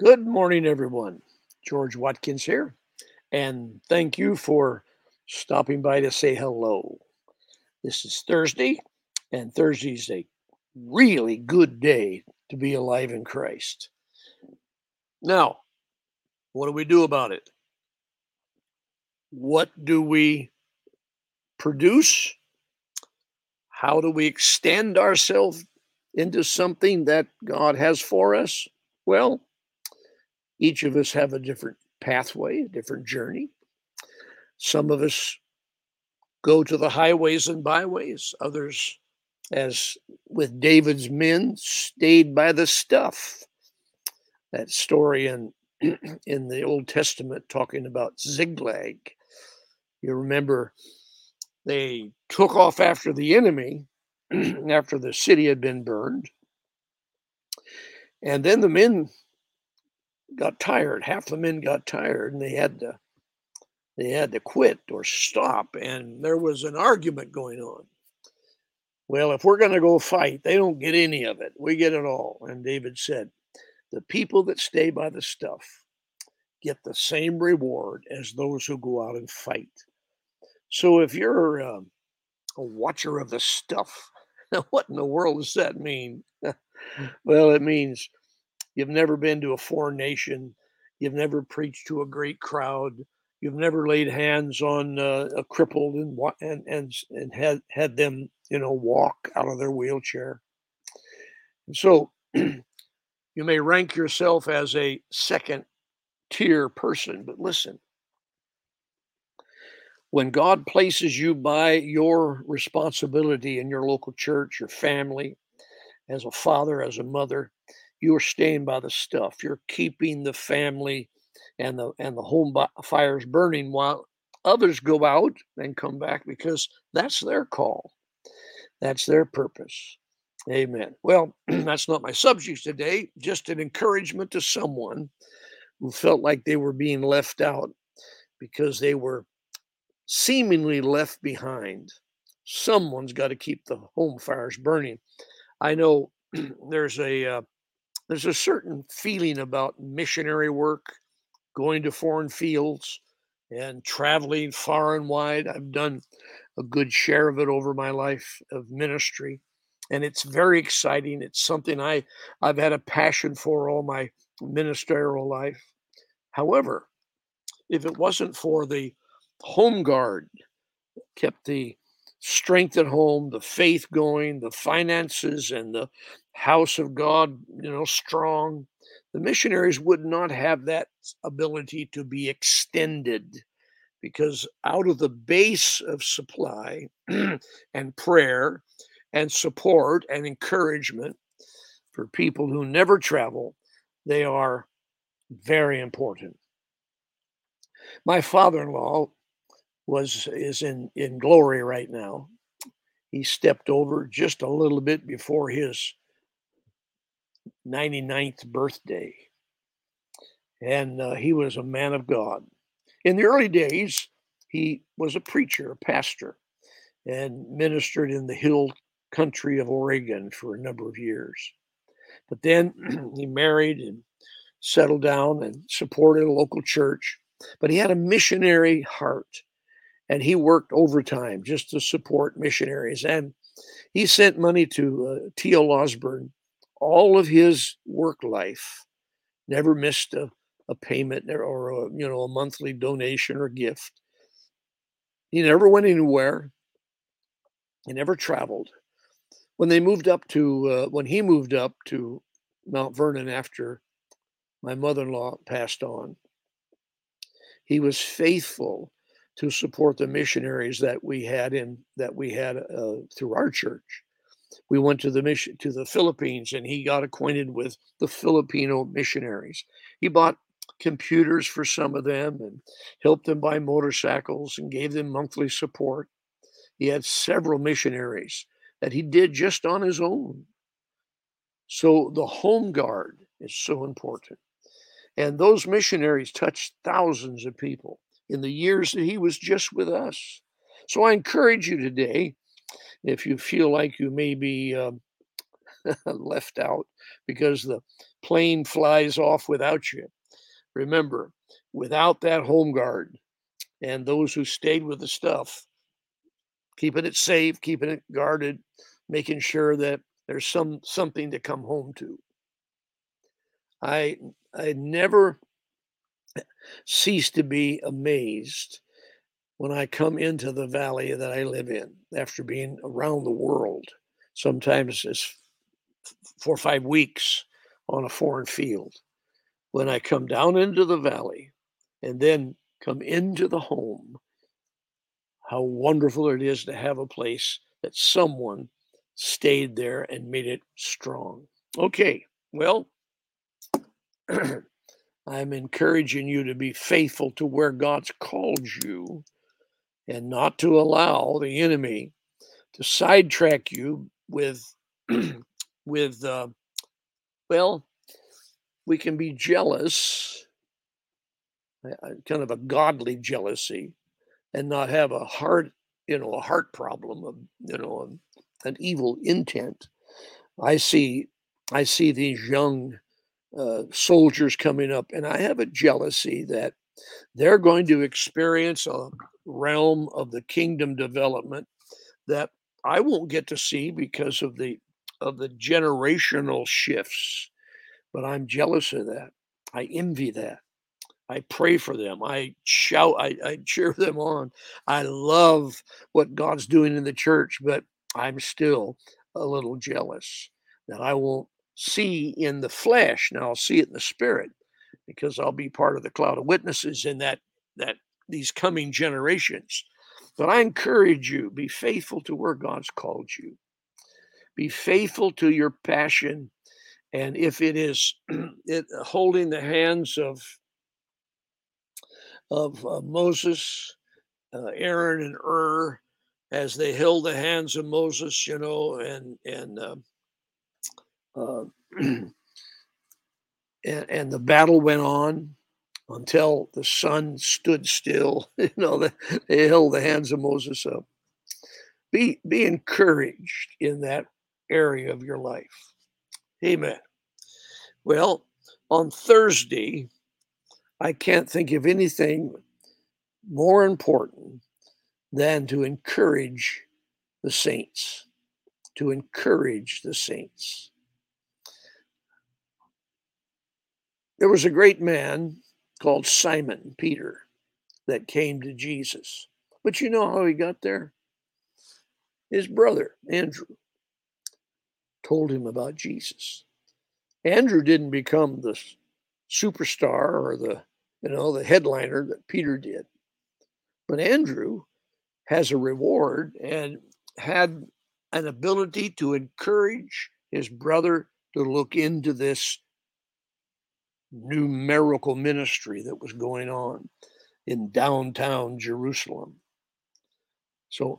Good morning, everyone. George Watkins here, and thank you for stopping by to say hello. This is Thursday, and Thursday's a really good day to be alive in Christ. Now, what do we do about it? What do we produce? How do we extend ourselves into something that God has for us? Well, each of us have a different pathway, a different journey. Some of us go to the highways and byways. Others, as with David's men, stayed by the stuff. That story in in the Old Testament talking about Ziklag. You remember they took off after the enemy after the city had been burned. And then the men got tired. Half the men got tired and they had to quit or stop. And there was an argument going on. Well, if we're going to go fight, they don't get any of it. We get it all. And David said, the people that stay by the stuff get the same reward as those who go out and fight. So if you're a watcher of the stuff, what in the world does that mean? Well, it means you've never been to a foreign nation, you've never preached to a great crowd, you've never laid hands on a crippled and had them walk out of their wheelchair. And so you may rank yourself as a second tier person, but listen, when God places you by your responsibility in your local church, your family, as a father, as a mother, you're staying by the stuff. You're keeping the family and the home fires burning while others go out and come back because that's their call. That's their purpose. Amen. Well, that's not my subject today, just an encouragement to someone who felt like they were being left out because they were seemingly left behind. Someone's got to keep the home fires burning. I know there's a certain feeling about missionary work, going to foreign fields and traveling far and wide. I've done a good share of it over my life of ministry, and it's very exciting. It's something I've had a passion for all my ministerial life. However, if it wasn't for the home guard, kept the strength at home, the faith going, the finances, and the house of God, strong, the missionaries would not have that ability to be extended because out of the base of supply and prayer and support and encouragement for people who never travel, they are very important. My father-in-law is in glory right now. He stepped over just a little bit before his 99th birthday, and he was a man of God. In the early days, he was a preacher, a pastor, and ministered in the hill country of Oregon for a number of years. But then he married and settled down and supported a local church. But he had a missionary heart, and he worked overtime just to support missionaries. And he sent money to T.L. Osborne all of his work life, never missed a payment or a monthly donation or gift. He never went anywhere. He never traveled. When he moved up to Mount Vernon after my mother-in-law passed on, he was faithful to support the missionaries that we had through our church. We went to the Philippines, and he got acquainted with the Filipino missionaries. He bought computers for some of them and helped them buy motorcycles and gave them monthly support. He had several missionaries that he did just on his own. So the home guard is so important. And those missionaries touched thousands of people in the years that he was just with us. So I encourage you today, if you feel like you may be left out because the plane flies off without you. Remember, without that home guard and those who stayed with the stuff, keeping it safe, keeping it guarded, making sure that there's something to come home to. I I never cease to be amazed when I come into the valley that I live in after being around the world, sometimes as 4 or 5 weeks on a foreign field. When I come down into the valley and then come into the home, how wonderful it is to have a place that someone stayed there and made it strong. Okay, well, I'm encouraging you to be faithful to where God's called you and not to allow the enemy to sidetrack you with with well, we can be jealous, kind of a godly jealousy, and not have a heart, a heart problem of, an evil intent. I see, I see these young soldiers coming up, and I have a jealousy that they're going to experience a realm of the kingdom development that I won't get to see because of the generational shifts. But I'm jealous of that. I envy that. I pray for them. I shout, I cheer them on. I love what God's doing in the church, but I'm still a little jealous that I won't see in the flesh. Now I'll see it in the spirit because I'll be part of the cloud of witnesses in that these coming generations. But I encourage you, be faithful to where God's called you. Be faithful to your passion. And if it is holding the hands of Moses, Aaron and Ur, as they held the hands of Moses, uh, and the battle went on until the sun stood still. They held the hands of Moses up. Be encouraged in that area of your life. Amen. Well, on Thursday, I can't think of anything more important than to encourage the saints. To encourage the saints. There was a great man called Simon Peter that came to Jesus. But you know how he got there? His brother, Andrew, told him about Jesus. Andrew didn't become the superstar or the headliner that Peter did. But Andrew has a reward and had an ability to encourage his brother to look into this numerical ministry that was going on in downtown Jerusalem. So,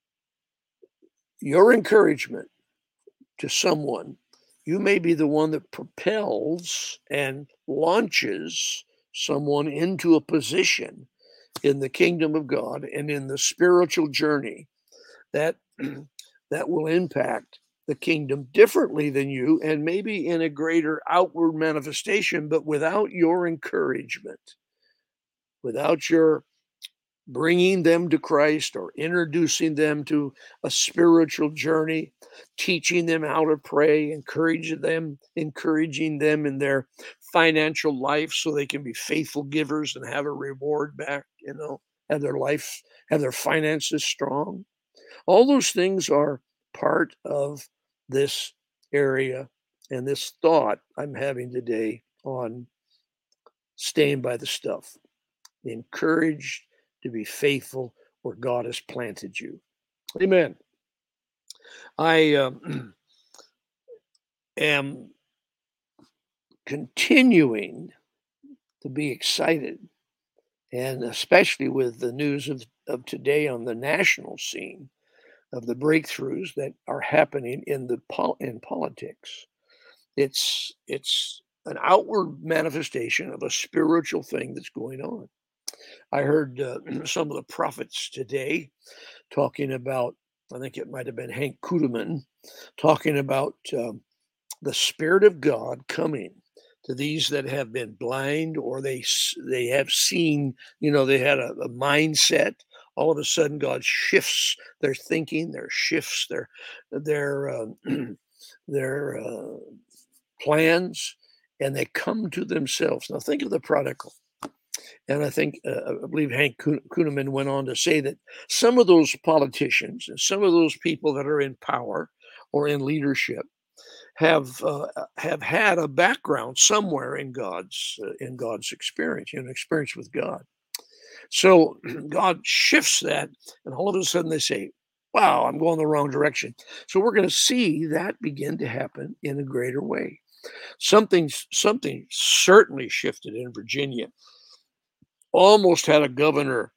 your encouragement to someone, you may be the one that propels and launches someone into a position in the kingdom of God and in the spiritual journey that that will impact the kingdom differently than you and maybe in a greater outward manifestation, but without your encouragement, without your bringing them to Christ or introducing them to a spiritual journey, teaching them how to pray, encouraging them in their financial life so they can be faithful givers and have a reward back, have their life, have their finances strong. All those things are part of this area and this thought I'm having today on staying by the stuff. Encouraged to be faithful where God has planted you. Amen. I am continuing to be excited, and especially with the news of today on the national scene of the breakthroughs that are happening in politics. It's an outward manifestation of a spiritual thing that's going on. I heard some of the prophets today talking about, I think it might have been Hank Kudeman, talking about the Spirit of God coming to these that have been blind, or they have seen, they had a mindset. All of a sudden, God shifts their thinking, their shifts their their plans, and they come to themselves. Now, think of the prodigal. And I believe Hank Kuhneman went on to say that some of those politicians and some of those people that are in power or in leadership have had a background somewhere in God's experience, experience with God. So God shifts that, and all of a sudden they say, "Wow, I'm going the wrong direction." So we're going to see that begin to happen in a greater way. Something certainly shifted in Virginia. Almost had a governor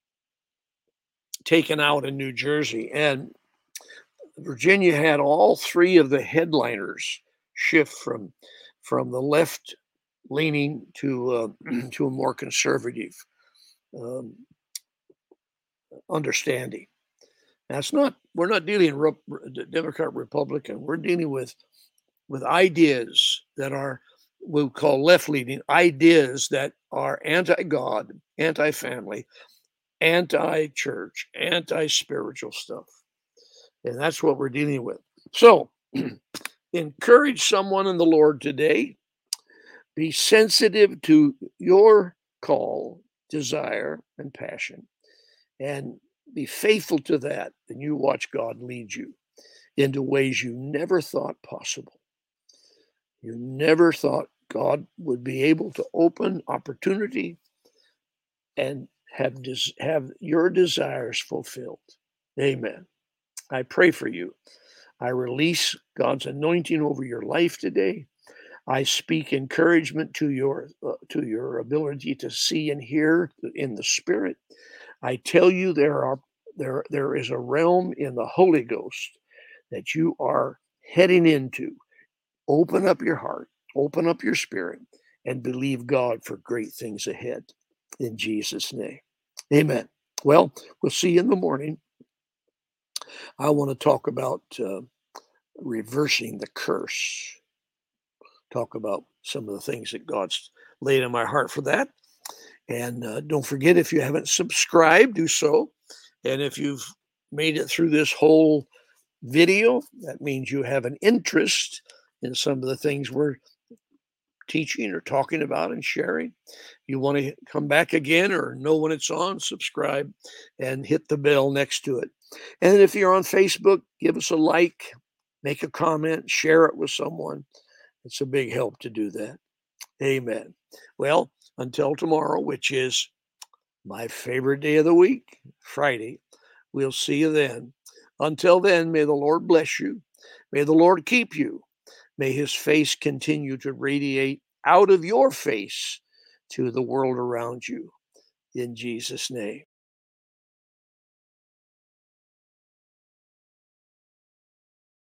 taken out in New Jersey, and Virginia had all three of the headliners shift from the left leaning to to a more conservative um, understanding. That's not We're not dealing Democrat Republican. We're dealing with ideas that are we'll call left leaning ideas that are anti God, anti family, anti church, anti spiritual stuff. And that's what we're dealing with. So encourage someone in the Lord today. Be sensitive to your call, desire, and passion, and be faithful to that. And you watch God lead you into ways you never thought possible. You never thought God would be able to open opportunity and have your desires fulfilled. Amen. I pray for you. I release God's anointing over your life today. I speak encouragement to your ability to see and hear in the spirit. I tell you there is a realm in the Holy Ghost that you are heading into. Open up your heart, open up your spirit, and believe God for great things ahead. In Jesus' name. Amen. Well, we'll see you in the morning. I want to talk about reversing the curse. Talk about some of the things that God's laid in my heart for that. And don't forget, if you haven't subscribed, do so. And if you've made it through this whole video, that means you have an interest in some of the things we're teaching or talking about and sharing. You want to come back again or know when it's on, subscribe and hit the bell next to it. And if you're on Facebook, give us a like, make a comment, share it with someone. It's a big help to do that. Amen. Well, until tomorrow, which is my favorite day of the week, Friday, we'll see you then. Until then, may the Lord bless you. May the Lord keep you. May his face continue to radiate out of your face to the world around you. In Jesus' name.